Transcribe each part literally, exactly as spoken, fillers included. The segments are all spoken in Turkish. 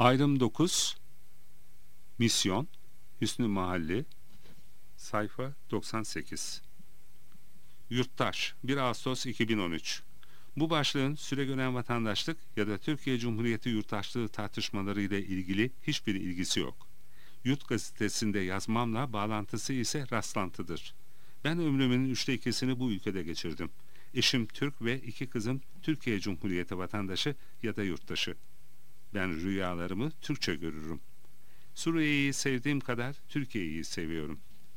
Ayrım dokuz, Misyon, Hüsnü Mahalli, sayfa doksan sekiz. Yurttaş, bir Ağustos iki bin on üç. Bu başlığın süregören vatandaşlık ya da Türkiye Cumhuriyeti yurttaşlığı tartışmaları ile ilgili hiçbir ilgisi yok. Yurt gazetesinde yazmamla bağlantısı ise rastlantıdır. Ben ömrümün üçte ikisini bu ülkede geçirdim. Eşim Türk ve iki kızım Türkiye Cumhuriyeti vatandaşı ya da yurttaşı. Ben rüyalarımı Türkçe görürüm. Suriye'yi sevdiğim kadar Türkiye'yi seviyorum.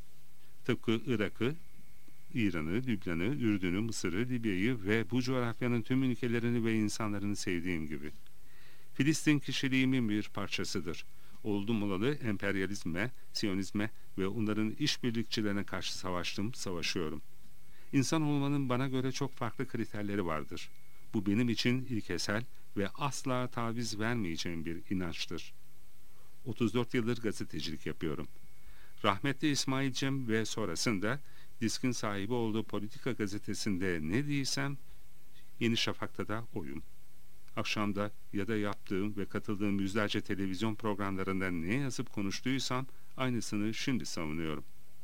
Tıpkı Irak'ı, İran'ı, Lübnan'ı, Ürdün'ü, Mısır'ı, Libya'yı ve bu coğrafyanın tüm ülkelerini ve insanlarını sevdiğim gibi. Filistin kişiliğimin bir parçasıdır. Oldum olalı emperyalizme, Siyonizme ve onların işbirlikçilerine karşı savaştım, savaşıyorum. İnsan olmanın bana göre çok farklı kriterleri vardır. Bu benim için ilkesel ve asla taviz vermeyeceğim bir inançtır. otuz dört yıldır gazetecilik yapıyorum. Rahmetli İsmail Cem ve sonrasında diskin sahibi olduğu Politika gazetesinde ne değilsem Yeni Şafak'ta da oyum. Akşamda ya da yaptığım ve katıldığım yüzlerce televizyon programlarında ne yazıp konuştuysam aynısını şimdi savunuyorum.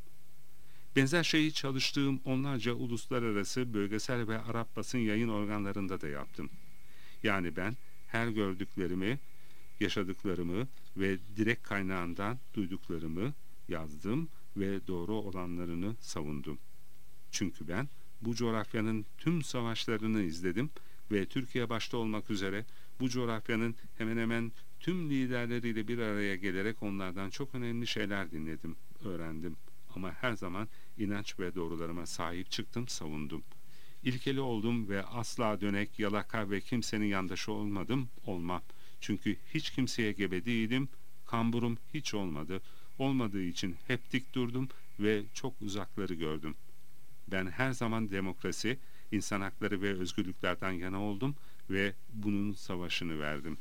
Benzer şeyi çalıştığım onlarca uluslararası, bölgesel ve Arap basın yayın organlarında da yaptım. Yani ben her gördüklerimi, yaşadıklarımı ve direkt kaynağından duyduklarımı yazdım ve doğru olanlarını savundum. Çünkü ben bu coğrafyanın tüm savaşlarını izledim ve Türkiye başta olmak üzere bu coğrafyanın hemen hemen tüm liderleriyle bir araya gelerek onlardan çok önemli şeyler dinledim, öğrendim. Ama her zaman inanç ve doğrularıma sahip çıktım, savundum. İlkeli oldum ve asla dönek, yalaka ve kimsenin yandaşı olmadım, olmam. Çünkü hiç kimseye gebe değilim, kamburum hiç olmadı. Olmadığı için hep dik durdum ve çok uzakları gördüm. Ben her zaman demokrasi, insan hakları ve özgürlüklerden yana oldum ve bunun savaşını verdim.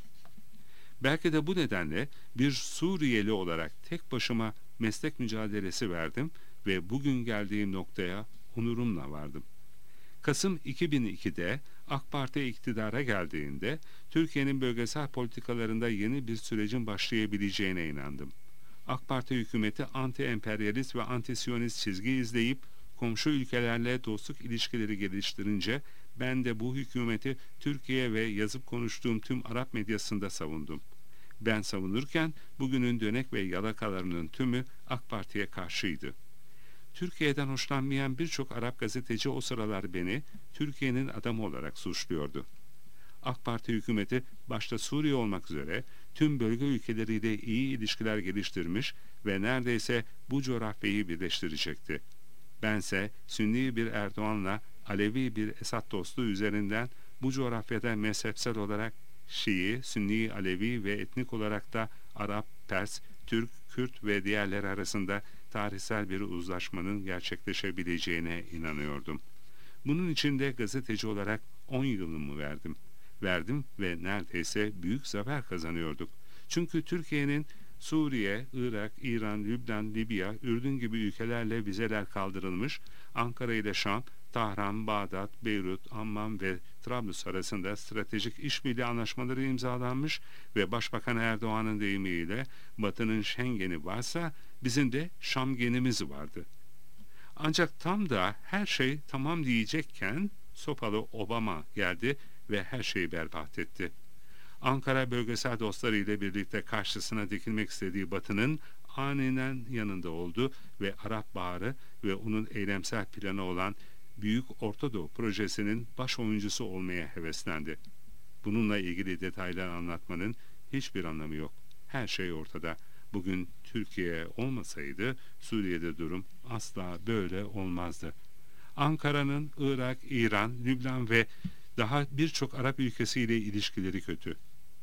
Belki de bu nedenle bir Suriyeli olarak tek başıma meslek mücadelesi verdim ve bugün geldiğim noktaya onurumla vardım. Kasım iki bin ikide AK Parti iktidara geldiğinde Türkiye'nin bölgesel politikalarında yeni bir sürecin başlayabileceğine inandım. AK Parti hükümeti anti-emperyalist ve anti-siyonist çizgi izleyip komşu ülkelerle dostluk ilişkileri geliştirince ben de bu hükümeti Türkiye ve yazıp konuştuğum tüm Arap medyasında savundum. Ben savunurken bugünün dönek ve yalakalarının tümü AK Parti'ye karşıydı. Türkiye'den hoşlanmayan birçok Arap gazeteci o sıralar beni Türkiye'nin adamı olarak suçluyordu. AK Parti hükümeti başta Suriye olmak üzere tüm bölge ülkeleriyle iyi ilişkiler geliştirmiş ve neredeyse bu coğrafyayı birleştirecekti. Bense Sünni bir Erdoğan'la Alevi bir Esad dostu üzerinden bu coğrafyada mezhepsel olarak Şii, Sünni, Alevi ve etnik olarak da Arap, Pers, Türk, Kürt ve diğerleri arasında tarihsel bir uzlaşmanın gerçekleşebileceğine inanıyordum. Bunun için de gazeteci olarak on yılımı verdim. Verdim ve neredeyse büyük zafer kazanıyorduk. Çünkü Türkiye'nin Suriye, Irak, İran, Lübnan, Libya, Ürdün gibi ülkelerle vizeler kaldırılmış, Ankara ile Şam, Tahran, Bağdat, Beyrut, Amman ve Trablus arasında stratejik işbirliği anlaşmaları imzalanmış ve Başbakan Erdoğan'ın deyimiyle Batı'nın Schengen'i varsa bizim de Şamgenimiz vardı. Ancak tam da her şey tamam diyecekken sopalı Obama geldi ve her şeyi berbat etti. Ankara bölgesel dostları ile birlikte karşısına dikilmek istediği Batı'nın aniden yanında oldu ve Arap Baharı ve onun eylemsel planı olan Büyük Orta Doğu projesinin baş oyuncusu olmaya heveslendi. Bununla ilgili detaylar anlatmanın hiçbir anlamı yok. Her şey ortada. Bugün Türkiye olmasaydı Suriye'de durum asla böyle olmazdı. Ankara'nın Irak, İran, Lübnan ve daha birçok Arap ülkesiyle ilişkileri kötü.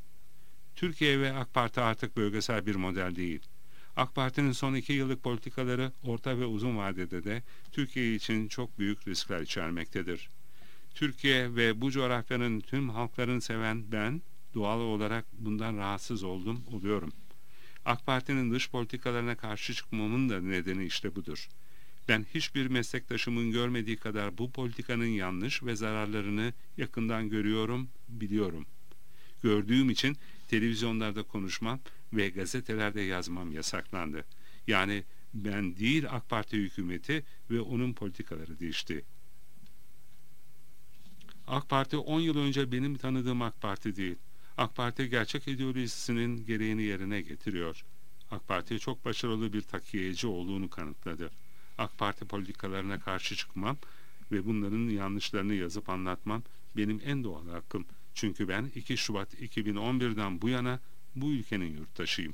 Türkiye ve AK Parti artık bölgesel bir model değil. AK Parti'nin son iki yıllık politikaları orta ve uzun vadede de Türkiye için çok büyük riskler içermektedir. Türkiye ve bu coğrafyanın tüm halklarını seven ben doğal olarak bundan rahatsız oldum, oluyorum. AK Parti'nin dış politikalarına karşı çıkmamın da nedeni işte budur. Ben hiçbir meslektaşımın görmediği kadar bu politikanın yanlış ve zararlarını yakından görüyorum, biliyorum. Gördüğüm için televizyonlarda konuşmam ve gazetelerde yazmam yasaklandı. Yani ben değil AK Parti hükümeti ve onun politikaları değişti. AK Parti on yıl önce benim tanıdığım AK Parti değil. AK Parti gerçek ideolojisinin gereğini yerine getiriyor. AK Parti çok başarılı bir takiyeci olduğunu kanıtladı. AK Parti politikalarına karşı çıkmam ve bunların yanlışlarını yazıp anlatmam benim en doğal hakkım. Çünkü ben iki Şubat iki bin on birden bu yana bu ülkenin yurttaşıyım.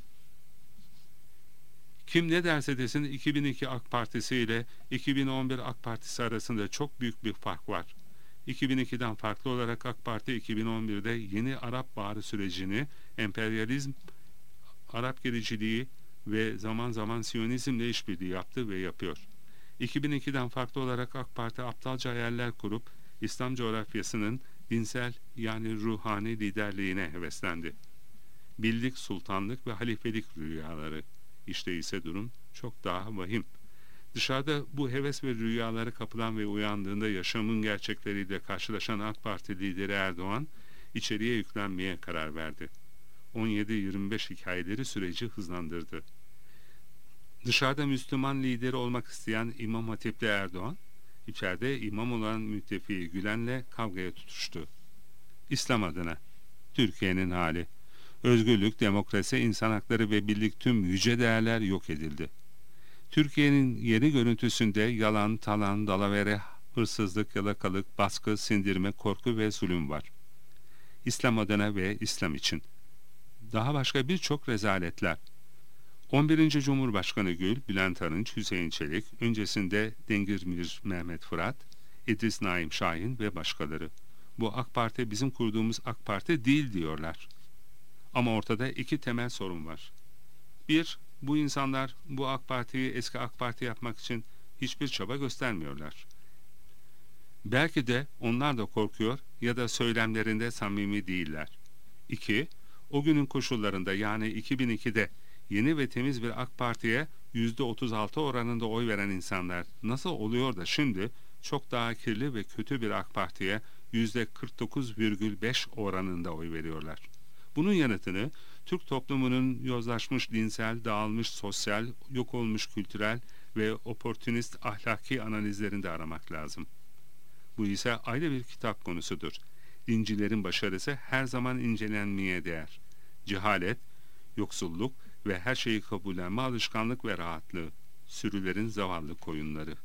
Kim ne derse desin iki bin iki AK Partisi ile iki bin on bir AK Partisi arasında çok büyük bir fark var. iki bin ikiden farklı olarak AK Parti iki bin on birde yeni Arap Baharı sürecini, emperyalizm, Arap gericiliği ve zaman zaman Siyonizmle işbirliği yaptı ve yapıyor. iki bin ikiden farklı olarak AK Parti aptalca hayaller kurup İslam coğrafyasının dinsel yani ruhani liderliğine heveslendi. Bildik sultanlık ve halifelik rüyaları. İşte ise durum çok daha vahim. Dışarıda bu heves ve rüyalara kapılan ve uyandığında yaşamın gerçekleriyle karşılaşan AK Parti lideri Erdoğan, içeriye yüklenmeye karar verdi. on yedi yirmi beş hikayeleri süreci hızlandırdı. Dışarıda Müslüman lideri olmak isteyen İmam Hatipli Erdoğan, içeride imam olan müttefiği Gülen'le kavgaya tutuştu. İslam adına, Türkiye'nin hali, özgürlük, demokrasi, insan hakları ve birlik tüm yüce değerler yok edildi. Türkiye'nin yeni görüntüsünde yalan, talan, dalavere, hırsızlık, yalakalık, baskı, sindirme, korku ve zulüm var. İslam adına ve İslam için. Daha başka birçok rezaletler. on birinci Cumhurbaşkanı Gül, Bülent Arınç, Hüseyin Çelik, öncesinde Dengirmir Mehmet Fırat, İdris Naim Şahin ve başkaları. Bu AK Parti bizim kurduğumuz AK Parti değil diyorlar. Ama ortada iki temel sorun var. Bir, bu insanlar bu AK Parti'yi eski AK Parti yapmak için hiçbir çaba göstermiyorlar. Belki de onlar da korkuyor ya da söylemlerinde samimi değiller. İki, o günün koşullarında yani iki bin ikide yeni ve temiz bir AK Parti'ye yüzde otuz altı oranında oy veren insanlar nasıl oluyor da şimdi çok daha kirli ve kötü bir AK Parti'ye yüzde kırk dokuz virgül beş oranında oy veriyorlar. Bunun yanıtını Türk toplumunun yozlaşmış dinsel, dağılmış sosyal, yok olmuş kültürel ve oportunist ahlaki analizlerinde aramak lazım. Bu ise ayrı bir kitap konusudur. Dincilerin başarısı her zaman incelenmeye değer. Cehalet, yoksulluk ve her şeyi kabullenme alışkanlık ve rahatlığı, sürülerin zavallı koyunları.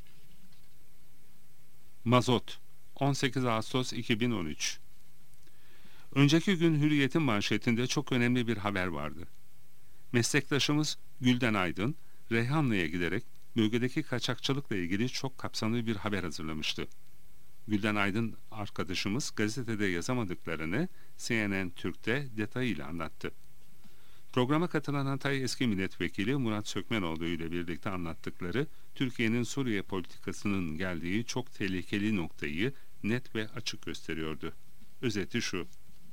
Mazot, on sekiz Ağustos iki bin on üç. Önceki gün Hürriyet'in manşetinde çok önemli bir haber vardı. Meslektaşımız Gülden Aydın, Reyhanlı'ya giderek bölgedeki kaçakçılıkla ilgili çok kapsamlı bir haber hazırlamıştı. Gülden Aydın arkadaşımız gazetede yazamadıklarını C N N Türk'te detayıyla anlattı. Programa katılan Hatay eski milletvekili Murat Sökmenoğlu ile birlikte anlattıkları Türkiye'nin Suriye politikasının geldiği çok tehlikeli noktayı net ve açık gösteriyordu. Özeti şu: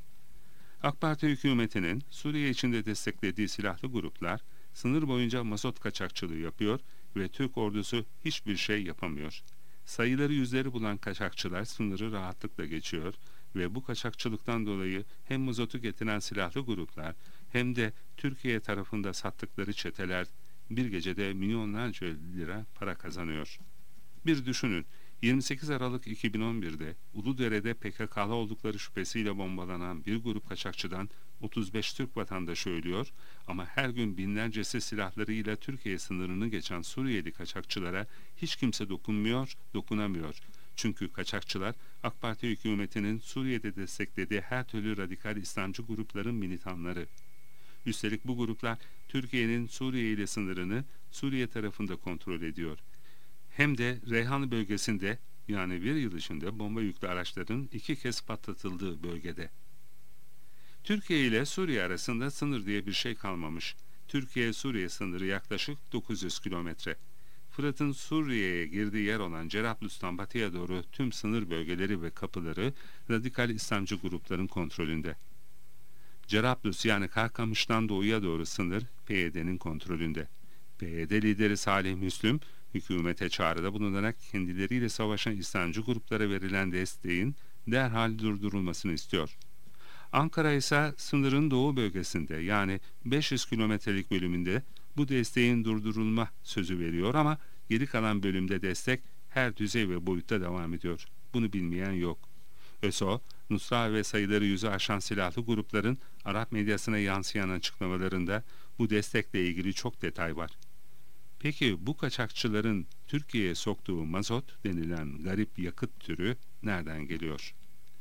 AK Parti hükümetinin Suriye içinde desteklediği silahlı gruplar sınır boyunca mazot kaçakçılığı yapıyor ve Türk ordusu hiçbir şey yapamıyor. Sayıları yüzleri bulan kaçakçılar sınırı rahatlıkla geçiyor ve bu kaçakçılıktan dolayı hem mazotu getiren silahlı gruplar hem de Türkiye tarafında sattıkları çeteler bir gecede milyonlarca lira para kazanıyor. Bir düşünün, yirmi sekiz Aralık iki bin on birde Uludere'de P K K'lı oldukları şüphesiyle bombalanan bir grup kaçakçıdan otuz beş Türk vatandaşı ölüyor ama her gün binlercesi silahlarıyla Türkiye sınırını geçen Suriyeli kaçakçılara hiç kimse dokunmuyor, dokunamıyor. Çünkü kaçakçılar AK Parti hükümetinin Suriye'de desteklediği her türlü radikal İslamcı grupların militanları. Üstelik bu gruplar Türkiye'nin Suriye ile sınırını Suriye tarafında kontrol ediyor. Hem de Reyhanlı bölgesinde, yani bir yıl içinde bomba yüklü araçların iki kez patlatıldığı bölgede. Türkiye ile Suriye arasında sınır diye bir şey kalmamış. Türkiye-Suriye sınırı yaklaşık dokuz yüz kilometre. Fırat'ın Suriye'ye girdiği yer olan Cerablus'tan batıya doğru tüm sınır bölgeleri ve kapıları radikal İslamcı grupların kontrolünde. Cerablus yani Karkamış'tan doğuya doğru sınır P Y D'nin kontrolünde. P Y D lideri Salih Müslüm, hükümete çağrıda bulunarak kendileriyle savaşan İslamcı gruplara verilen desteğin derhal durdurulmasını istiyor. Ankara ise sınırın doğu bölgesinde, yani beş yüz kilometrelik bölümünde bu desteğin durdurulma sözü veriyor ama geri kalan bölümde destek her düzey ve boyutta devam ediyor. Bunu bilmeyen yok. ÖSO, Nusra ve sayıları yüzü aşan silahlı grupların Arap medyasına yansıyan açıklamalarında bu destekle ilgili çok detay var. Peki bu kaçakçıların Türkiye'ye soktuğu mazot denilen garip yakıt türü nereden geliyor?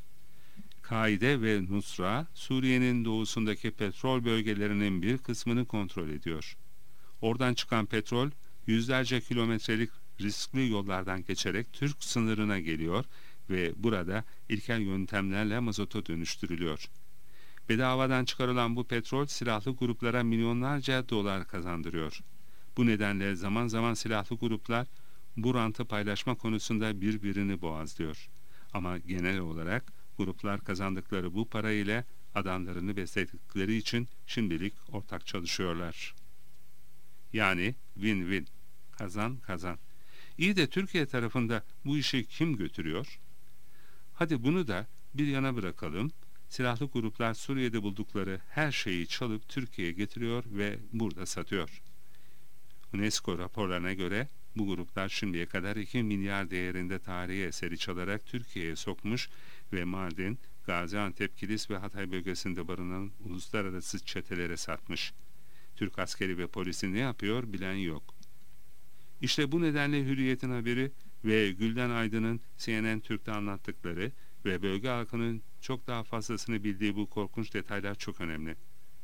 Kaide ve Nusra, Suriye'nin doğusundaki petrol bölgelerinin bir kısmını kontrol ediyor. Oradan çıkan petrol, yüzlerce kilometrelik riskli yollardan geçerek Türk sınırına geliyor ve burada ilkel yöntemlerle mazota dönüştürülüyor. Bedavadan çıkarılan bu petrol silahlı gruplara milyonlarca dolar kazandırıyor. Bu nedenle zaman zaman silahlı gruplar bu rantı paylaşma konusunda birbirini boğazlıyor. Ama genel olarak gruplar kazandıkları bu para ile adamlarını besledikleri için şimdilik ortak çalışıyorlar. Yani win-win, kazan kazan. İyi de Türkiye tarafında bu işi kim götürüyor? Hadi bunu da bir yana bırakalım. Silahlı gruplar Suriye'de buldukları her şeyi çalıp Türkiye'ye getiriyor ve burada satıyor. UNESCO raporlarına göre bu gruplar şimdiye kadar iki milyar değerinde tarihi eseri çalarak Türkiye'ye sokmuş ve Mardin, Gaziantep, Kilis ve Hatay bölgesinde barınan uluslararası çetelere satmış. Türk askeri ve polisi ne yapıyor bilen yok. İşte bu nedenle Hürriyet'in haberi ve Gülden Aydın'ın C N N Türk'te anlattıkları ve bölge halkının çok daha fazlasını bildiği bu korkunç detaylar çok önemli.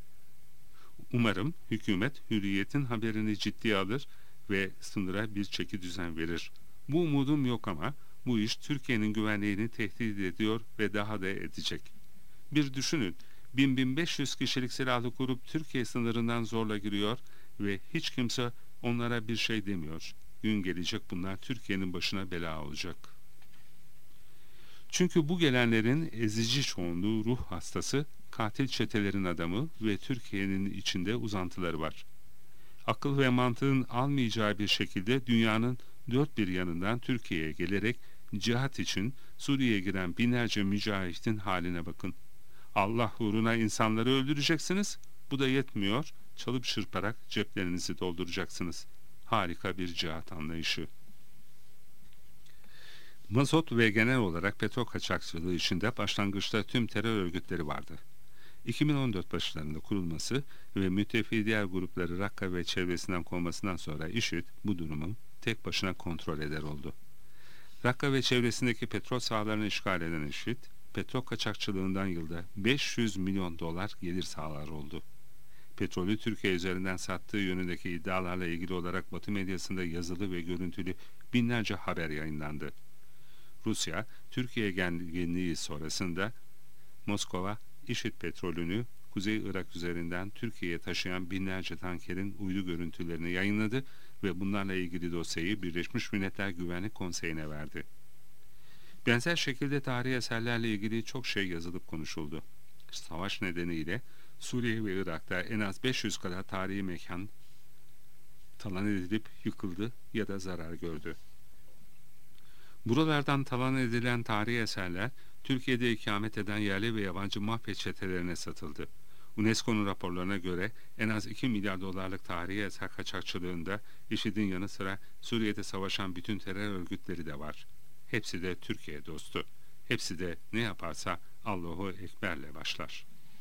Umarım hükümet Hürriyet'in haberini ciddiye alır ve sınıra bir çeki düzen verir. Bu umudum yok ama bu iş Türkiye'nin güvenliğini tehdit ediyor ve daha da edecek. Bir düşünün, bin bin beş yüz kişilik silahlı grup Türkiye sınırından zorla giriyor ve hiç kimse onlara bir şey demiyor. Gün gelecek bunlar Türkiye'nin başına bela olacak. Çünkü bu gelenlerin ezici çoğunluğu ruh hastası, katil çetelerin adamı ve Türkiye'nin içinde uzantıları var. Akıl ve mantığın almayacağı bir şekilde dünyanın dört bir yanından Türkiye'ye gelerek cihat için Suriye'ye giren binlerce mücahitin haline bakın. Allah uğruna insanları öldüreceksiniz, bu da yetmiyor, çalıp çırparak ceplerinizi dolduracaksınız. Harika bir cihat anlayışı. Mazot ve genel olarak petrol kaçakçılığı içinde başlangıçta tüm terör örgütleri vardı. iki bin on dört başlarında kurulması ve müttefik diğer grupları Rakka ve çevresinden kovmasından sonra IŞİD bu durumu tek başına kontrol eder oldu. Rakka ve çevresindeki petrol sahalarını işgal eden IŞİD, petrol kaçakçılığından yılda beş yüz milyon dolar gelir sağlar oldu. Petrolü Türkiye üzerinden sattığı yönündeki iddialarla ilgili olarak Batı medyasında yazılı ve görüntülü binlerce haber yayınlandı. Rusya, Türkiye gerginliği sonrasında Moskova, IŞİD petrolünü Kuzey Irak üzerinden Türkiye'ye taşıyan binlerce tankerin uydu görüntülerini yayınladı ve bunlarla ilgili dosyayı Birleşmiş Milletler Güvenlik Konseyi'ne verdi. Benzer şekilde tarihi eserlerle ilgili çok şey yazılıp konuşuldu. Savaş nedeniyle Suriye ve Irak'ta en az beş yüz kadar tarihi mekan talan edilip yıkıldı ya da zarar gördü. Buralardan talan edilen tarihi eserler Türkiye'de ikamet eden yerli ve yabancı mafya çetelerine satıldı. UNESCO'nun raporlarına göre en az iki milyar dolarlık tarihi eser kaçakçılığında IŞİD'in yanı sıra Suriye'de savaşan bütün terör örgütleri de var. Hepsi de Türkiye dostu. Hepsi de ne yaparsa Allahu Ekber'le başlar.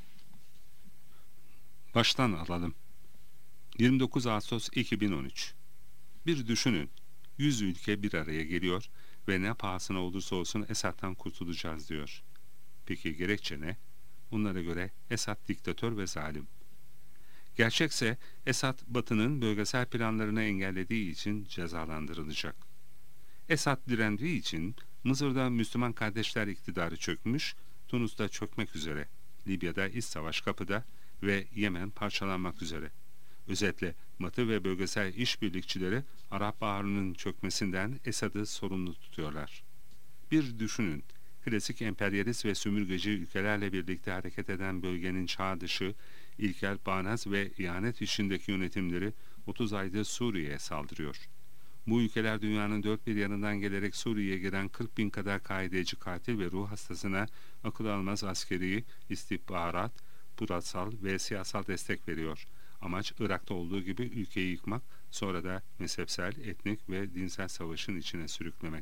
Baştan alalım. yirmi dokuz Ağustos iki bin on üç. Bir düşünün. yüz ülke bir araya geliyor ve ne pahasına olursa olsun Esad'dan kurtulacağız diyor. Peki gerekçe ne? Bunlara göre Esad diktatör ve zalim. Gerçekse Esad Batı'nın bölgesel planlarını engellediği için cezalandırılacak. Esad direndiği için Mısır'da Müslüman kardeşler iktidarı çökmüş, Tunus'ta çökmek üzere, Libya'da iç savaş kapıda ve Yemen parçalanmak üzere. Özetle Batı ve bölgesel işbirlikçileri Arap Baharı'nın çökmesinden Esad'ı sorumlu tutuyorlar. Bir düşünün, klasik emperyalist ve sömürgeci ülkelerle birlikte hareket eden bölgenin çağ dışı, ilkel, bağnaz ve ihanet içindeki yönetimleri otuz aydır Suriye'ye saldırıyor. Bu ülkeler dünyanın dört bir yanından gelerek Suriye'ye giren kırk bin kadar kaideci, katil ve ruh hastasına akıl almaz askeri, istihbarat, parasal ve siyasal destek veriyor. Amaç Irak'ta olduğu gibi ülkeyi yıkmak, sonra da mezhepsel, etnik ve dinsel savaşın içine sürüklemek.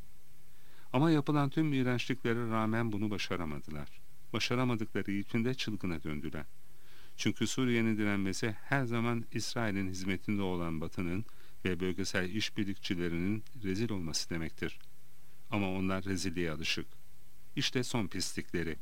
Ama yapılan tüm iğrençliklere rağmen bunu başaramadılar. Başaramadıkları için de çılgına döndüler. Çünkü Suriye'nin direnmesi her zaman İsrail'in hizmetinde olan Batı'nın ve bölgesel işbirlikçilerinin rezil olması demektir. Ama onlar rezilliğe alışık. İşte son pislikleri.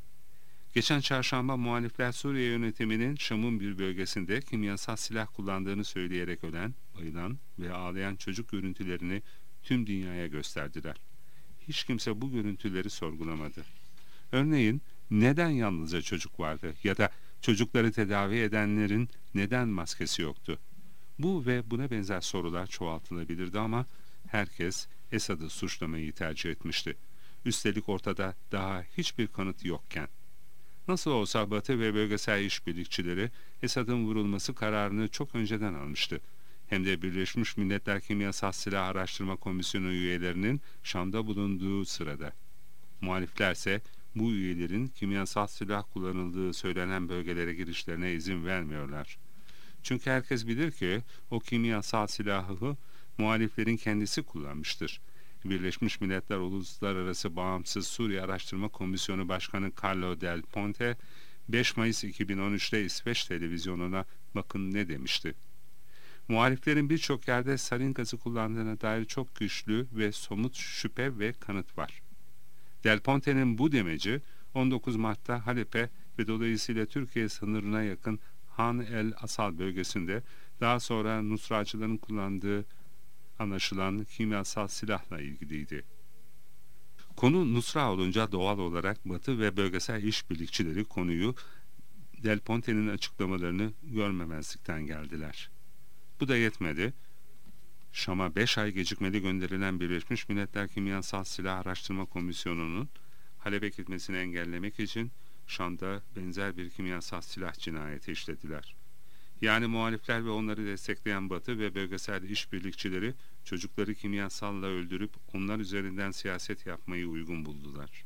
Geçen çarşamba muhalifler Suriye yönetiminin Şam'ın bir bölgesinde kimyasal silah kullandığını söyleyerek ölen, bayılan ve ağlayan çocuk görüntülerini tüm dünyaya gösterdiler. Hiç kimse bu görüntüleri sorgulamadı. Örneğin neden yalnızca çocuk vardı ya da çocukları tedavi edenlerin neden maskesi yoktu? Bu ve buna benzer sorular çoğaltılabilirdi ama herkes Esad'ı suçlamayı tercih etmişti. Üstelik ortada daha hiçbir kanıt yokken. Nasıl olsa Batı ve bölgesel işbirlikçileri Esad'ın vurulması kararını çok önceden almıştı. Hem de Birleşmiş Milletler Kimyasal Silah Araştırma Komisyonu üyelerinin Şam'da bulunduğu sırada. Muhaliflerse bu üyelerin kimyasal silah kullanıldığı söylenen bölgelere girişlerine izin vermiyorlar. Çünkü herkes bilir ki o kimyasal silahı muhaliflerin kendisi kullanmıştır. Birleşmiş Milletler Uluslararası Bağımsız Suriye Araştırma Komisyonu Başkanı Carlo Del Ponte, beş Mayıs iki bin on üç'te İsveç televizyonuna bakın ne demişti. Muhaliflerin birçok yerde sarin gazı kullandığına dair çok güçlü ve somut şüphe ve kanıt var. Del Ponte'nin bu demeci on dokuz Mart'ta Halep'e ve dolayısıyla Türkiye sınırına yakın Han el Asal bölgesinde daha sonra Nusracıların kullandığı anlaşılan kimyasal silahla ilgiliydi. Konu Nusra olunca doğal olarak Batı ve bölgesel işbirlikçileri konuyu Del Ponte'nin açıklamalarını görmemezlikten geldiler. Bu da yetmedi. Şam'a beş ay gecikmeli gönderilen Birleşmiş Milletler Kimyasal Silah Araştırma Komisyonu'nun Halep'e gitmesini engellemek için Şam'da benzer bir kimyasal silah cinayeti işlediler. Yani muhalifler ve onları destekleyen Batı ve bölgesel işbirlikçileri çocukları kimyasalla öldürüp onlar üzerinden siyaset yapmayı uygun buldular.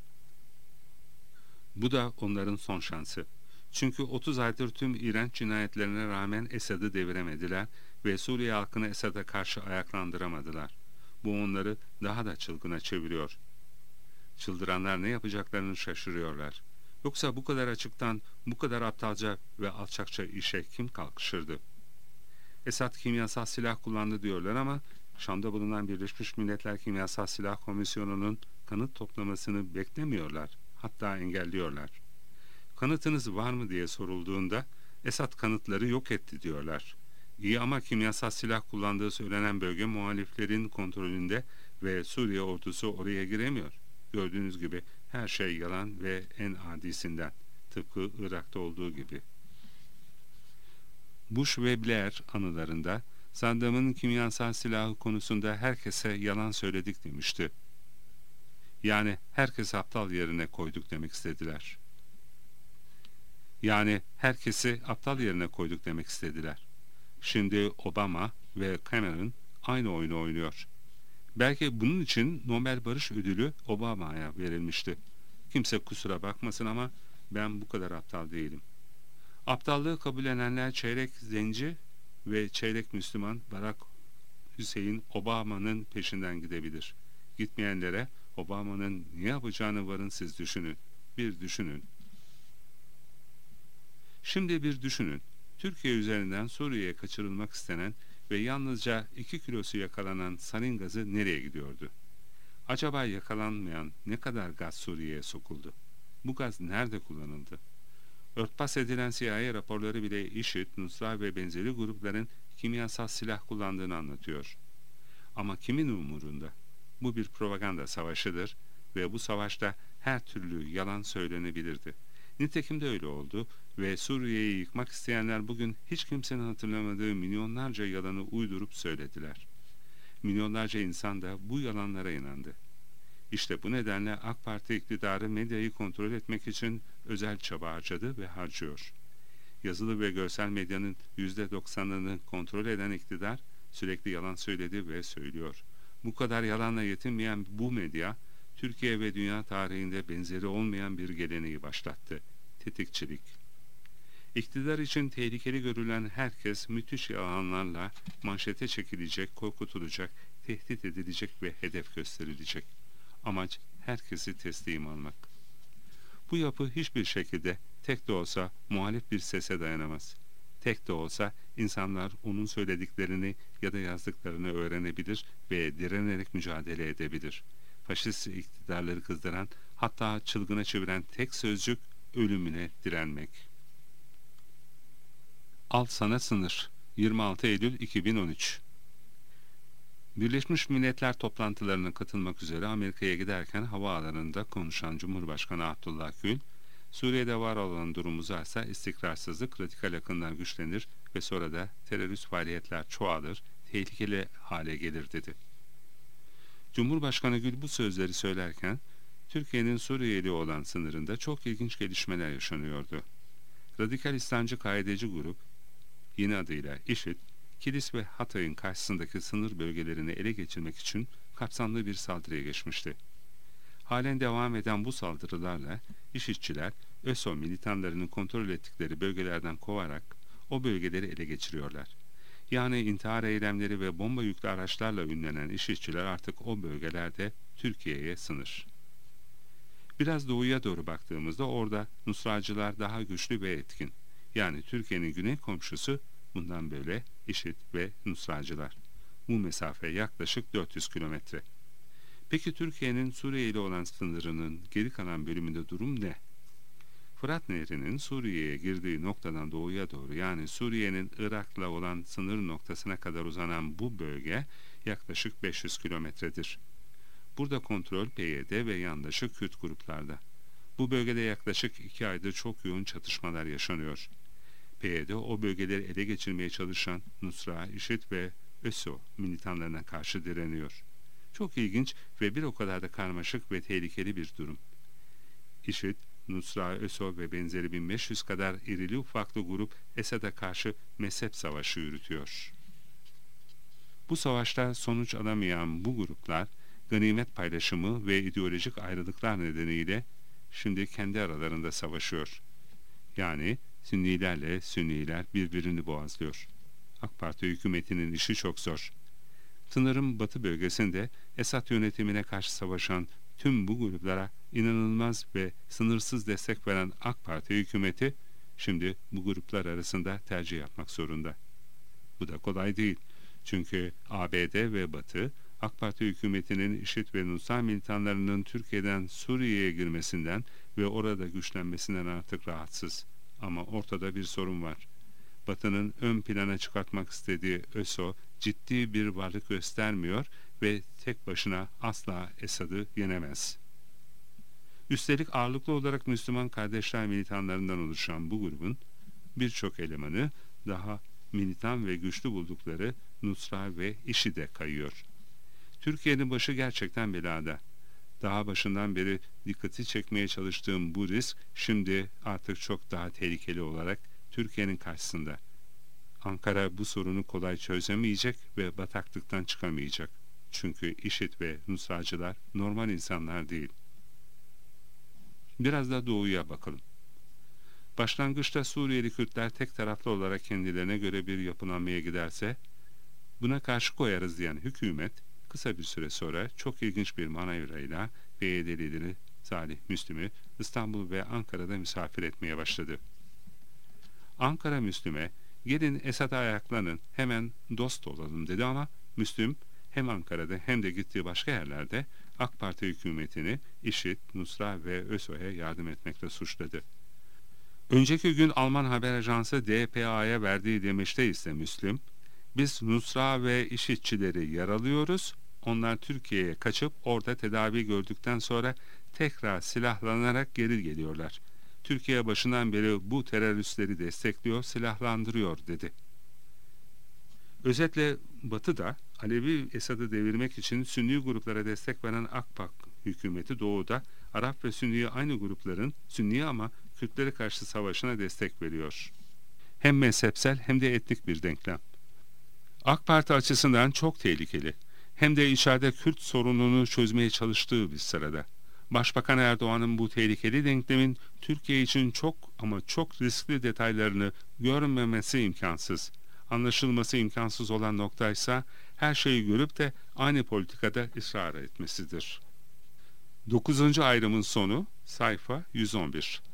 Bu da onların son şansı. Çünkü otuz aydır tüm iğrenç cinayetlerine rağmen Esad'ı deviremediler ve Suriye halkını Esad'a karşı ayaklandıramadılar. Bu onları daha da çılgına çeviriyor. Çıldıranlar ne yapacaklarını şaşırıyorlar. Yoksa bu kadar açıktan, bu kadar aptalca ve alçakça işe kim kalkışırdı? Esad kimyasal silah kullandı diyorlar ama Şam'da bulunan Birleşmiş Milletler Kimyasal Silah Komisyonu'nun kanıt toplamasını beklemiyorlar, hatta engelliyorlar. Kanıtınız var mı diye sorulduğunda Esad kanıtları yok etti diyorlar. İyi ama kimyasal silah kullandığı söylenen bölge muhaliflerin kontrolünde ve Suriye ordusu oraya giremiyor. Gördüğünüz gibi her şey yalan ve en adisinden, tıpkı Irak'ta olduğu gibi. Bush ve Blair anılarında Saddam'ın kimyasal silahı konusunda herkese yalan söyledik demişti. Yani herkesi aptal yerine koyduk demek istediler. Yani herkesi aptal yerine koyduk demek istediler. Şimdi Obama ve Cameron aynı oyunu oynuyor. Belki bunun için Nobel Barış Ödülü Obama'ya verilmişti. Kimse kusura bakmasın ama ben bu kadar aptal değilim. Aptallığı kabullenenler çeyrek zenci ve çeyrek Müslüman Barack Hüseyin Obama'nın peşinden gidebilir. Gitmeyenlere Obama'nın ne yapacağını varın siz düşünün. Bir düşünün. Şimdi bir düşünün. Türkiye üzerinden Suriye'ye kaçırılmak istenen ve yalnızca iki kilosu yakalanan sarin gazı nereye gidiyordu? Acaba yakalanmayan ne kadar gaz Suriye'ye sokuldu? Bu gaz nerede kullanıldı? Örtbas edilen C I A raporları bile IŞİD, Nusra ve benzeri grupların kimyasal silah kullandığını anlatıyor. Ama kimin umurunda? Bu bir propaganda savaşıdır ve bu savaşta her türlü yalan söylenebilirdi. Nitekim de öyle oldu ve Suriye'yi yıkmak isteyenler bugün hiç kimsenin hatırlamadığı milyonlarca yalanı uydurup söylediler. Milyonlarca insan da bu yalanlara inandı. İşte bu nedenle AK Parti iktidarı medyayı kontrol etmek için özel çaba harcadı ve harcıyor. Yazılı ve görsel medyanın yüzde doksanını kontrol eden iktidar, Sürekli yalan söyledi ve söylüyor. Bu kadar yalanla yetinmeyen bu medya, Türkiye ve dünya tarihinde benzeri olmayan bir geleneği başlattı. Tetikçilik. İktidar için tehlikeli görülen herkes müthiş yalanlarla manşete çekilecek, korkutulacak, tehdit edilecek ve hedef gösterilecek. Amaç herkesi teslim almak. Bu yapı hiçbir şekilde tek de olsa muhalif bir sese dayanamaz. Tek de olsa insanlar onun söylediklerini ya da yazdıklarını öğrenebilir ve direnerek mücadele edebilir. Faşist iktidarları kızdıran, hatta çılgına çeviren tek sözcük ölümüne direnmek. Al sana sınır. yirmi altı Eylül iki bin on üç. Birleşmiş Milletler toplantılarına katılmak üzere Amerika'ya giderken havaalanında konuşan Cumhurbaşkanı Abdullah Gül, Suriye'de var olan durum uzarsa istikrarsızlık radikal akımlar güçlenir ve sonra da terörist faaliyetler çoğalır, tehlikeli hale gelir dedi. Cumhurbaşkanı Gül bu sözleri söylerken, Türkiye'nin Suriye ile olan sınırında çok ilginç gelişmeler yaşanıyordu. Radikal İslamcı kaideci grup, yeni adıyla IŞİD, Kilis ve Hatay'ın karşısındaki sınır bölgelerini ele geçirmek için kapsamlı bir saldırıya geçmişti. Halen devam eden bu saldırılarla IŞİD'çiler, ÖSO militanlarını kontrol ettikleri bölgelerden kovarak o bölgeleri ele geçiriyorlar. Yani intihar eylemleri ve bomba yüklü araçlarla ünlenen IŞİD'çiler artık o bölgelerde Türkiye'ye sınır. Biraz doğuya doğru baktığımızda orada Nusracılar daha güçlü ve etkin. Yani Türkiye'nin güney komşusu bundan böyle IŞİD ve Nusracılar. Bu mesafe yaklaşık dört yüz kilometre. Peki Türkiye'nin Suriye ile olan sınırının geri kalan bölümünde durum ne? Fırat Nehri'nin Suriye'ye girdiği noktadan doğuya doğru, yani Suriye'nin Irak'la olan sınır noktasına kadar uzanan bu bölge yaklaşık beş yüz kilometredir. Burada kontrol P Y D ve yandaşı Kürt gruplarda. Bu bölgede yaklaşık iki aydır çok yoğun çatışmalar yaşanıyor. P Y D o bölgeleri ele geçirmeye çalışan Nusra, IŞİD ve ÖSO militanlarına karşı direniyor. Çok ilginç ve bir o kadar da karmaşık ve tehlikeli bir durum. IŞİD, Nusra, ÖSO ve benzeri bin beş yüz kadar irili ufaklı grup Esad'a karşı mezhep savaşı yürütüyor. Bu savaşta sonuç alamayan bu gruplar, ganimet paylaşımı ve ideolojik ayrılıklar nedeniyle şimdi kendi aralarında savaşıyor. Yani Sünnilerle Sünniler birbirini boğazlıyor. AK Parti hükümetinin işi çok zor. Sınırın batı bölgesinde Esad yönetimine karşı savaşan tüm bu gruplara inanılmaz ve sınırsız destek veren AK Parti hükümeti şimdi bu gruplar arasında tercih yapmak zorunda. Bu da kolay değil. Çünkü A B D ve Batı, AK Parti hükümetinin IŞİD ve Nusra militanlarının Türkiye'den Suriye'ye girmesinden ve orada güçlenmesinden artık rahatsız. Ama ortada bir sorun var. Batı'nın ön plana çıkartmak istediği ÖSO ciddi bir varlık göstermiyor ve tek başına asla Esad'ı yenemez. Üstelik ağırlıklı olarak Müslüman kardeşler militanlarından oluşan bu grubun birçok elemanı daha militan ve güçlü buldukları Nusra ve IŞİD'e kayıyor. Türkiye'nin başı gerçekten belada. Daha başından beri dikkati çekmeye çalıştığım bu risk şimdi artık çok daha tehlikeli olarak Türkiye'nin karşısında. Ankara bu sorunu kolay çözemeyecek ve bataklıktan çıkamayacak. Çünkü IŞİD ve Nusracılar normal insanlar değil. Biraz da doğuya bakalım. Başlangıçta Suriyeli Kürtler tek taraflı olarak kendilerine göre bir yapılanmaya giderse, buna karşı koyarız diyen hükümet, kısa bir süre sonra çok ilginç bir manevrayla P Y D lideri Salih Müslim'i İstanbul ve Ankara'da misafir etmeye başladı. Ankara Müslim'e, gelin Esad'a ayaklanın, hemen dost olalım dedi ama Müslim hem Ankara'da hem de gittiği başka yerlerde AK Parti hükümetini IŞİD, Nusra ve ÖSO'ya yardım etmekle suçladı. Önceki gün Alman haber ajansı D P A'ya verdiği demeçte ise Müslim, biz Nusra ve IŞİD'çileri yaralıyoruz, onlar Türkiye'ye kaçıp orada tedavi gördükten sonra tekrar silahlanarak geri geliyorlar. Türkiye başından beri bu teröristleri destekliyor, silahlandırıyor dedi. Özetle Batı da Alevi Esad'ı devirmek için Sünni gruplara destek veren AKPAK hükümeti doğuda Arap ve Sünni'ye aynı grupların Sünni'ye ama Kürtlere karşı savaşına destek veriyor. Hem mezhepsel hem de etnik bir denklem. AK Parti açısından çok tehlikeli. Hem de içeride Kürt sorununu çözmeye çalıştığı bir sırada. Başbakan Erdoğan'ın bu tehlikeli denklemin Türkiye için çok ama çok riskli detaylarını görmemesi imkansız. Anlaşılması imkansız olan noktaysa her şeyi görüp de aynı politikada ısrar etmesidir. Dokuzuncu ayrımın sonu sayfa yüz on bir.